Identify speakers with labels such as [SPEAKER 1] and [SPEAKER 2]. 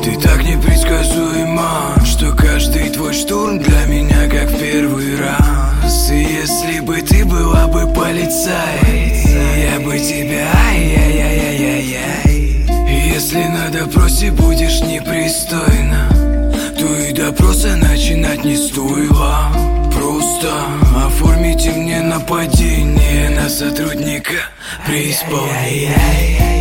[SPEAKER 1] Ты так непредсказуема, что каждый твой штурм для меня как в первый раз. И если бы ты была бы полицай, я бы тебя ай-яй-яй-яй-яй. Если на допросе будешь непристойно, то и допроса начинать не стоило. Просто оформите мне нападение на сотрудника преисподней.